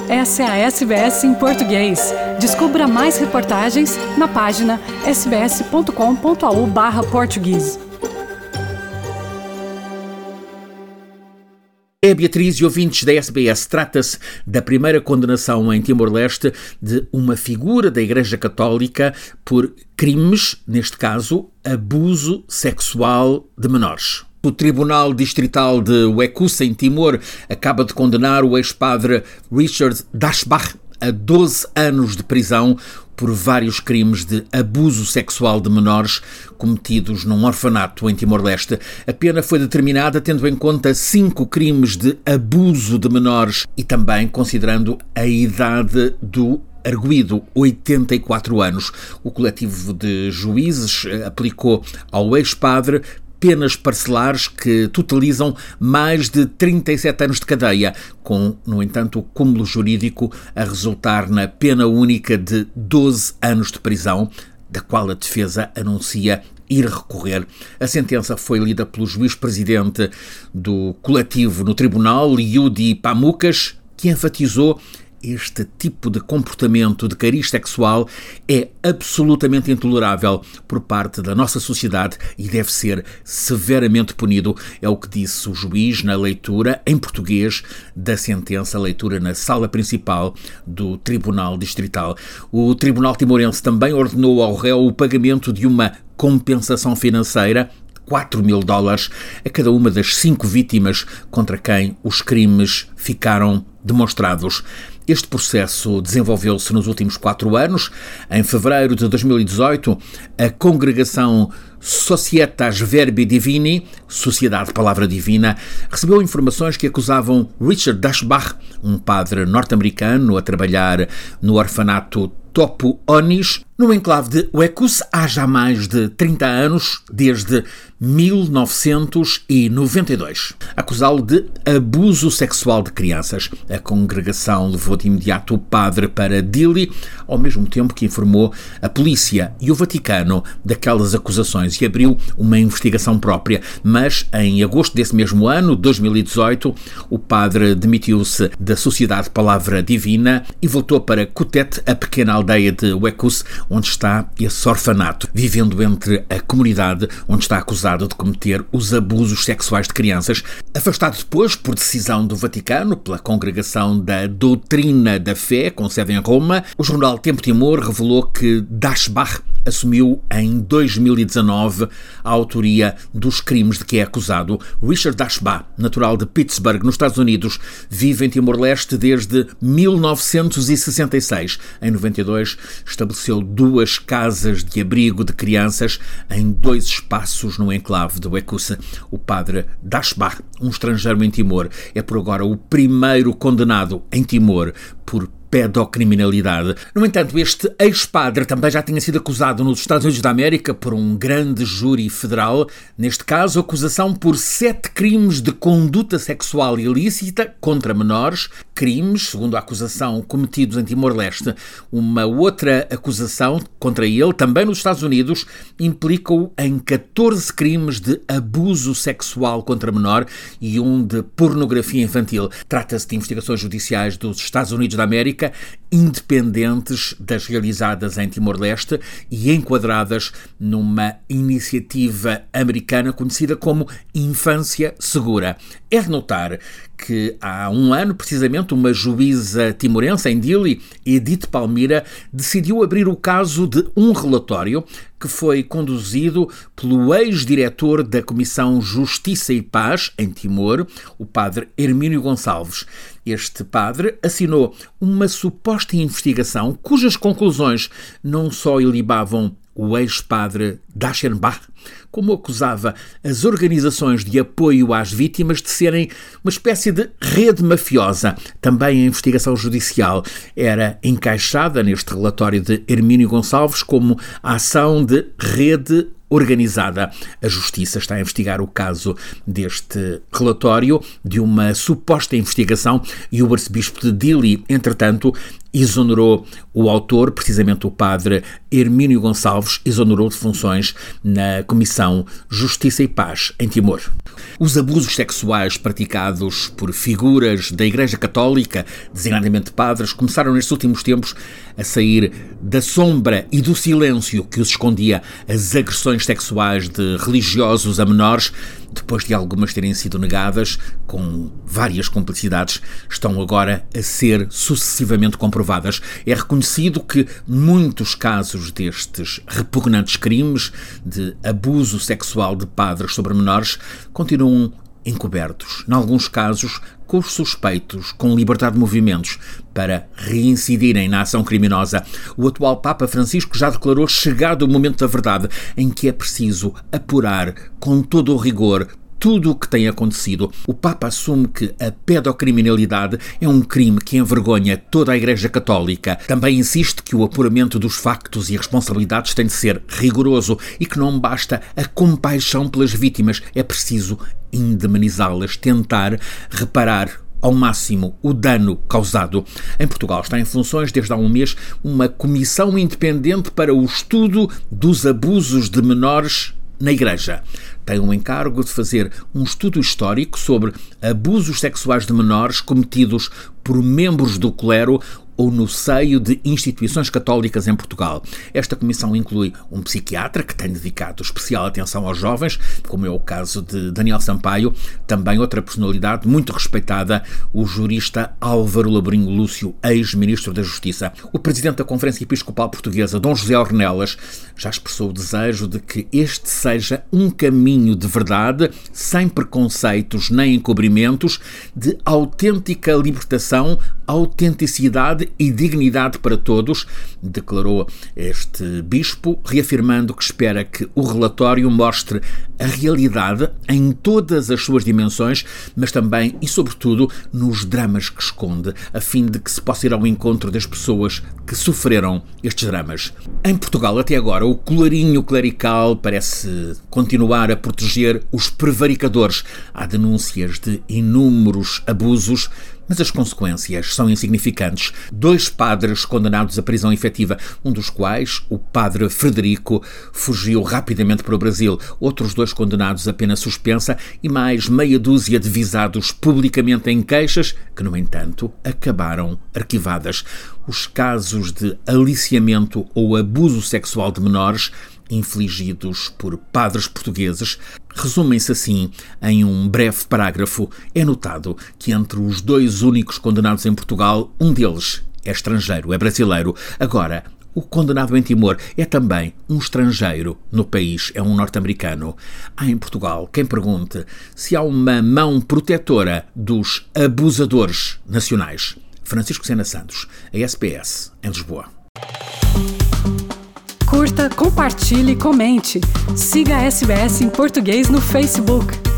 Essa é a SBS em português. Descubra mais reportagens na página sbs.com.au/português. É, Beatriz e ouvintes da SBS, trata-se da primeira condenação em Timor-Leste de uma figura da Igreja Católica por crimes, neste caso, abuso sexual de menores. O Tribunal Distrital de Wekusa, em Timor, acaba de condenar o ex-padre Richard Dashbach a 12 anos de prisão por vários crimes de abuso sexual de menores cometidos num orfanato em Timor-Leste. A pena foi determinada tendo em conta 5 crimes de abuso de menores e também considerando a idade do arguido, 84 anos. O coletivo de juízes aplicou ao ex-padre penas parcelares que totalizam mais de 37 anos de cadeia, com, no entanto, o cúmulo jurídico a resultar na pena única de 12 anos de prisão, da qual a defesa anuncia ir recorrer. A sentença foi lida pelo juiz-presidente do coletivo no tribunal, Yudi Pamukas, que enfatizou: este tipo de comportamento de cariz sexual é absolutamente intolerável por parte da nossa sociedade e deve ser severamente punido. É o que disse o juiz na leitura em português da sentença, leitura na sala principal do Tribunal Distrital. O Tribunal Timorense também ordenou ao réu o pagamento de uma compensação financeira, $4.000, a cada uma das 5 vítimas contra quem os crimes ficaram demonstrados. Este processo desenvolveu-se nos últimos 4 anos. Em fevereiro de 2018, a congregação Societas Verbi Divini, Sociedade Palavra Divina, recebeu informações que acusavam Richard Dashbach, um padre norte-americano a trabalhar no orfanato Topo Onis, no enclave de Wekusa, há já mais de 30 anos, desde 1992. Acusá-lo de abuso sexual de crianças. A congregação levou de imediato o padre para Dili, ao mesmo tempo que informou a polícia e o Vaticano daquelas acusações e abriu uma investigação própria. Mas, em agosto desse mesmo ano, 2018, o padre demitiu-se da Sociedade Palavra Divina e voltou para Kutete, a pequena aldeia de Wekusa, onde está esse orfanato, vivendo entre a comunidade onde está acusado de cometer os abusos sexuais de crianças. Afastado depois, por decisão do Vaticano, pela Congregação da Doutrina da Fé, com sede em Roma, o jornal Tempo Timor revelou que Dashbach assumiu em 2019 a autoria dos crimes de que é acusado. Richard Dashbach, natural de Pittsburgh, nos Estados Unidos, vive em Timor-Leste desde 1966. Em 92, estabeleceu 2 casas de abrigo de crianças em 2 espaços no enclave de Wekusa. O padre Dashbach, um estrangeiro em Timor, é por agora o primeiro condenado em Timor por pedocriminalidade. No entanto, este ex-padre também já tinha sido acusado nos Estados Unidos da América por um grande júri federal, neste caso acusação por 7 crimes de conduta sexual ilícita contra menores, crimes, segundo a acusação, cometidos em Timor-Leste. Uma outra acusação contra ele, também nos Estados Unidos, implica-o em 14 crimes de abuso sexual contra menor e um de pornografia infantil. Trata-se de investigações judiciais dos Estados Unidos da América, independentes das realizadas em Timor-Leste e enquadradas numa iniciativa americana conhecida como Infância Segura. É de notar que há 1 ano, precisamente, uma juíza timorense em Dili, Edith Palmira, decidiu abrir o caso de um relatório que foi conduzido pelo ex-diretor da Comissão Justiça e Paz em Timor, o padre Hermínio Gonçalves. Este padre assinou uma suposta investigação cujas conclusões não só ilibavam o ex-padre Dashbach, como acusava as organizações de apoio às vítimas de serem uma espécie de rede mafiosa. Também a investigação judicial era encaixada neste relatório de Hermínio Gonçalves como a ação de rede organizada. A Justiça está a investigar o caso deste relatório de uma suposta investigação e o arcebispo de Dili, entretanto, exonerou o autor, precisamente o padre Hermínio Gonçalves, exonerou de funções na Comissão Justiça e Paz em Timor. Os abusos sexuais praticados por figuras da Igreja Católica, designadamente padres, começaram nestes últimos tempos a sair da sombra e do silêncio que os escondia as agressões sexuais de religiosos a menores, depois de algumas terem sido negadas, com várias complicidades, estão agora a ser sucessivamente comprovadas. É reconhecido que muitos casos destes repugnantes crimes de abuso sexual de padres sobre menores continuam encobertos, em alguns casos com os suspeitos com liberdade de movimentos para reincidirem na ação criminosa. O atual Papa Francisco já declarou chegado o momento da verdade, em que é preciso apurar com todo o rigor tudo o que tem acontecido. O Papa assume que a pedocriminalidade é um crime que envergonha toda a Igreja Católica. Também insiste que o apuramento dos factos e responsabilidades tem de ser rigoroso e que não basta a compaixão pelas vítimas, é preciso indemnizá-las, tentar reparar ao máximo o dano causado. Em Portugal está em funções desde há um mês uma comissão independente para o estudo dos abusos de menores na Igreja. Tem um encargo de fazer um estudo histórico sobre abusos sexuais de menores cometidos por membros do clero ou no seio de instituições católicas em Portugal. Esta comissão inclui um psiquiatra que tem dedicado especial atenção aos jovens, como é o caso de Daniel Sampaio, também outra personalidade muito respeitada, o jurista Álvaro Labrinho Lúcio, ex-ministro da Justiça. O presidente da Conferência Episcopal Portuguesa, Dom José Ornelas, já expressou o desejo de que este seja um caminho de verdade, sem preconceitos nem encobrimentos, de autêntica libertação, autenticidade e dignidade para todos, declarou este bispo, reafirmando que espera que o relatório mostre a realidade em todas as suas dimensões, mas também e sobretudo nos dramas que esconde, a fim de que se possa ir ao encontro das pessoas que sofreram estes dramas. Em Portugal, até agora, o colarinho clerical parece continuar a proteger os prevaricadores. Há denúncias de inúmeros abusos, mas as consequências são insignificantes. 2 padres condenados à prisão efetiva, um dos quais, o padre Frederico, fugiu rapidamente para o Brasil. Outros 2 condenados a pena suspensa e mais meia dúzia de visados publicamente em queixas, que, no entanto, acabaram arquivadas. Os casos de aliciamento ou abuso sexual de menores infligidos por padres portugueses resumem-se assim em um breve parágrafo. É notado que entre os 2 únicos condenados em Portugal, um deles é estrangeiro, é brasileiro. Agora, o condenado em Timor é também um estrangeiro no país, é um norte-americano. Há em Portugal quem pergunte se há uma mão protetora dos abusadores nacionais. Francisco Sena Santos, a SPS, em Lisboa. Curta, compartilhe, comente. Siga a SBS em português no Facebook.